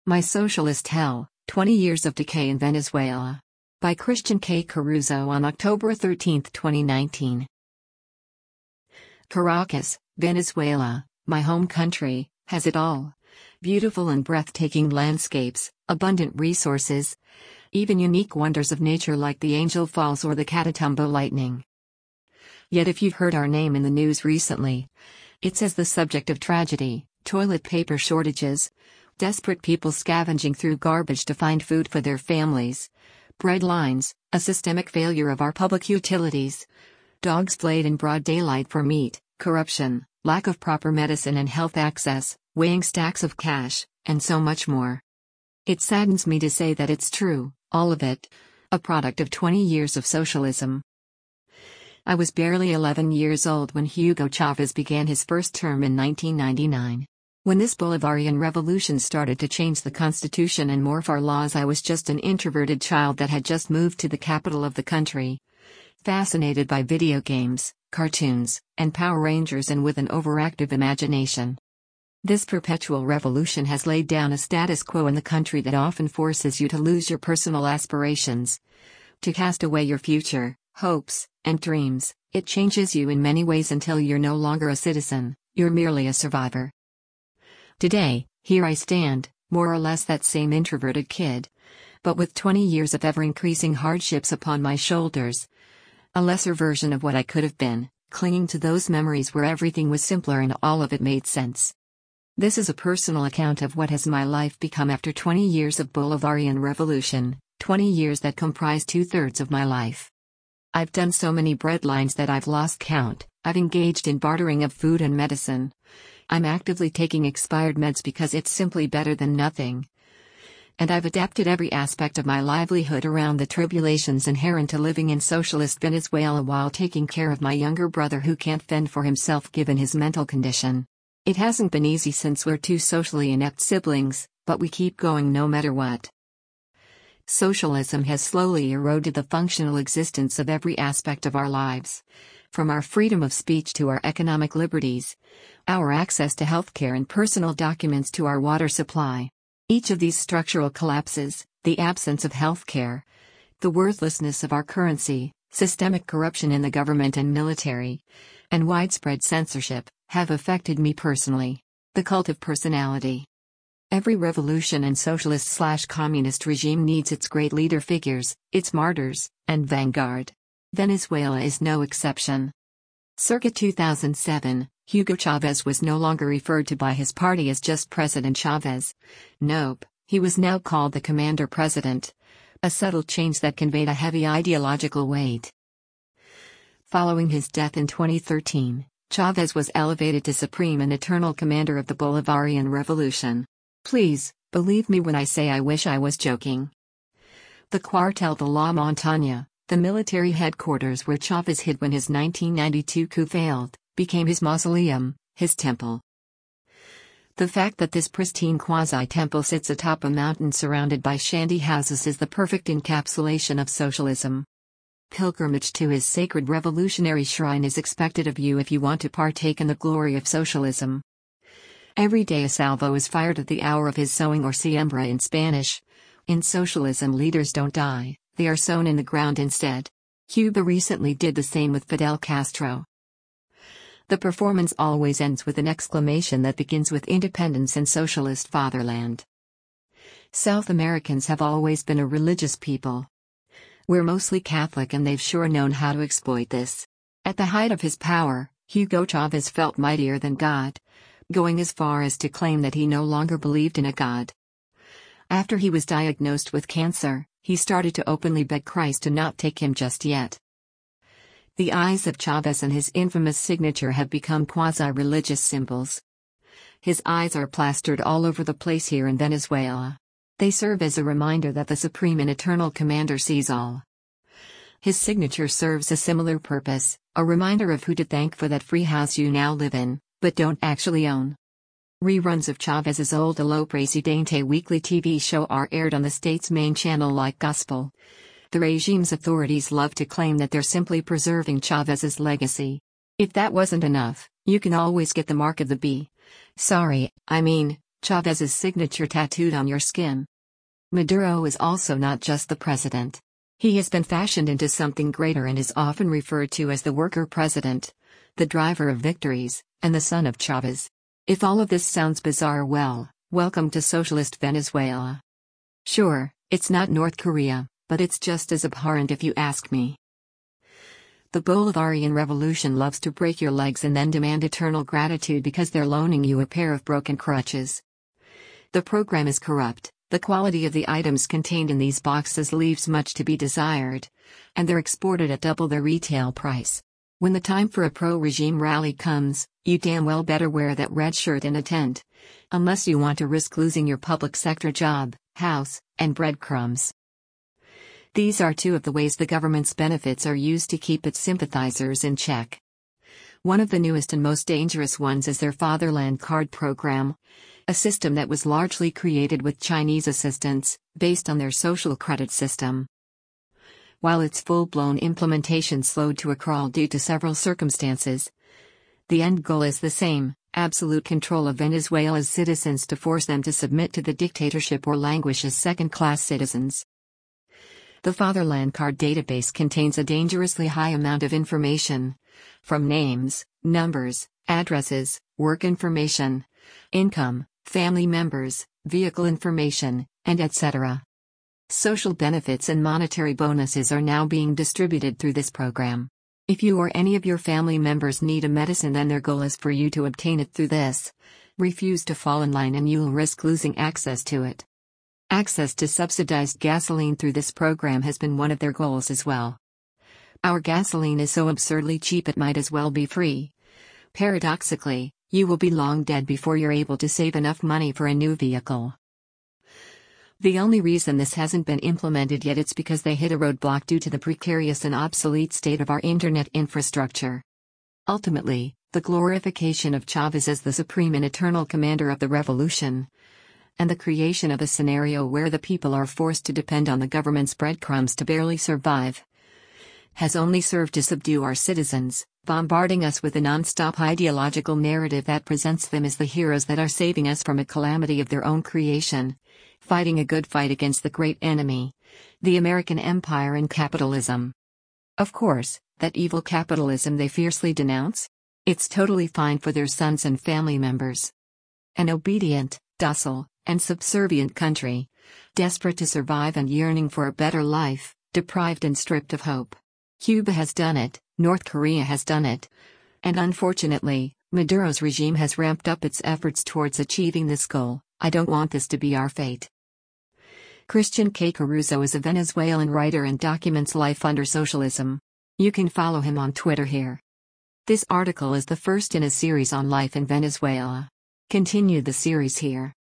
My Socialist Hell, 20 Years of Decay in Venezuela. By Christian K. Caruso on October 13, 2019. Caracas, Venezuela, my home country, has it all. Beautiful and breathtaking landscapes, abundant resources, even unique wonders of nature like the Angel Falls or the Catatumbo lightning. Yet if you've heard our name in the news recently, it's as the subject of tragedy, toilet paper shortages, desperate people scavenging through garbage to find food for their families, bread lines, a systemic failure of our public utilities, dogs flayed in broad daylight for meat, corruption, lack of proper medicine and health access, weighing stacks of cash, and so much more. It saddens me to say that it's true, all of it, a product of 20 years of socialism. I was barely 11 years old when Hugo Chavez began his first term in 1999. When this Bolivarian revolution started to change the constitution and morph our laws, I was just an introverted child that had just moved to the capital of the country. Fascinated by video games, cartoons, and Power Rangers, and with an overactive imagination. This perpetual revolution has laid down a status quo in the country that often forces you to lose your personal aspirations, to cast away your future, hopes, and dreams. It changes you in many ways until you're no longer a citizen, you're merely a survivor. Today, here I stand, more or less that same introverted kid, but with 20 years of ever-increasing hardships upon my shoulders. A lesser version of what I could have been, clinging to those memories where everything was simpler and all of it made sense. This is a personal account of what has my life become after 20 years of Bolivarian revolution, 20 years that comprise 2/3 of my life. I've done so many breadlines that I've lost count. I've engaged in bartering of food and medicine. I'm actively taking expired meds because it's simply better than nothing. And I've adapted every aspect of my livelihood around the tribulations inherent to living in socialist Venezuela while taking care of my younger brother who can't fend for himself given his mental condition. It hasn't been easy since we're two socially inept siblings, but we keep going no matter what. Socialism has slowly eroded the functional existence of every aspect of our lives. From our freedom of speech to our economic liberties, our access to healthcare and personal documents to our water supply. Each of these structural collapses, the absence of healthcare, the worthlessness of our currency, systemic corruption in the government and military, and widespread censorship, have affected me personally. The cult of personality. Every revolution and socialist/communist regime needs its great leader figures, its martyrs, and vanguard. Venezuela is no exception. Circa 2007, Hugo Chavez was no longer referred to by his party as just President Chavez. Nope, he was now called the Commander President. A subtle change that conveyed a heavy ideological weight. Following his death in 2013, Chavez was elevated to supreme and eternal commander of the Bolivarian Revolution. Please, believe me when I say I wish I was joking. The Cuartel de la Montaña, the military headquarters where Chavez hid when his 1992 coup failed, became his mausoleum, his temple. The fact that this pristine quasi-temple sits atop a mountain surrounded by shanty houses is the perfect encapsulation of socialism. Pilgrimage to his sacred revolutionary shrine is expected of you if you want to partake in the glory of socialism. Every day a salvo is fired at the hour of his sowing, or siembra in Spanish. In socialism, leaders don't die, they are sown in the ground instead. Cuba recently did the same with Fidel Castro. The performance always ends with an exclamation that begins with independence and socialist fatherland. South Americans have always been a religious people. We're mostly Catholic and they've sure known how to exploit this. At the height of his power, Hugo Chavez felt mightier than God, going as far as to claim that he no longer believed in a God. After he was diagnosed with cancer, he started to openly beg Christ to not take him just yet. The eyes of Chavez and his infamous signature have become quasi-religious symbols. His eyes are plastered all over the place here in Venezuela. They serve as a reminder that the supreme and eternal commander sees all. His signature serves a similar purpose, a reminder of who to thank for that free house you now live in, but don't actually own. Reruns of Chavez's old El Presidente weekly TV show are aired on the state's main channel like gospel. The regime's authorities love to claim that they're simply preserving Chavez's legacy. If that wasn't enough, you can always get the mark of the beast. Chávez's signature tattooed on your skin. Maduro is also not just the president. He has been fashioned into something greater and is often referred to as the worker president, the driver of victories, and the son of Chávez. If all of this sounds bizarre, well, welcome to socialist Venezuela. Sure, it's not North Korea, but it's just as abhorrent if you ask me. The Bolivarian Revolution loves to break your legs and then demand eternal gratitude because they're loaning you a pair of broken crutches. The program is corrupt, the quality of the items contained in these boxes leaves much to be desired, and they're exported at double their retail price. When the time for a pro-regime rally comes, you damn well better wear that red shirt and attend, unless you want to risk losing your public sector job, house, and breadcrumbs. These are two of the ways the government's benefits are used to keep its sympathizers in check. One of the newest and most dangerous ones is their Fatherland Card program, a system that was largely created with Chinese assistance, based on their social credit system. While its full-blown implementation slowed to a crawl due to several circumstances, the end goal is the same: absolute control of Venezuela's citizens to force them to submit to the dictatorship or languish as second-class citizens. The Fatherland Card database contains a dangerously high amount of information, from names, numbers, addresses, work information, income, family members, vehicle information, and etc. Social benefits and monetary bonuses are now being distributed through this program. If you or any of your family members need a medicine, then their goal is for you to obtain it through this. Refuse to fall in line and you'll risk losing access to it. Access to subsidized gasoline through this program has been one of their goals as well. Our gasoline is so absurdly cheap it might as well be free. Paradoxically, you will be long dead before you're able to save enough money for a new vehicle. The only reason this hasn't been implemented yet is because they hit a roadblock due to the precarious and obsolete state of our internet infrastructure. Ultimately, the glorification of Chávez as the supreme and eternal commander of the revolution, and the creation of a scenario where the people are forced to depend on the government's breadcrumbs to barely survive, has only served to subdue our citizens, bombarding us with a non-stop ideological narrative that presents them as the heroes that are saving us from a calamity of their own creation, fighting a good fight against the great enemy, the American empire and capitalism. Of course, that evil capitalism they fiercely denounce? It's totally fine for their sons and family members. An obedient, docile, and subservient country, desperate to survive and yearning for a better life, deprived and stripped of hope. Cuba has done it, North Korea has done it, and unfortunately, Maduro's regime has ramped up its efforts towards achieving this goal. I don't want this to be our fate. Christian K. Caruso is a Venezuelan writer and documents life under socialism. You can follow him on Twitter here. This article is the first in a series on life in Venezuela. Continue the series here.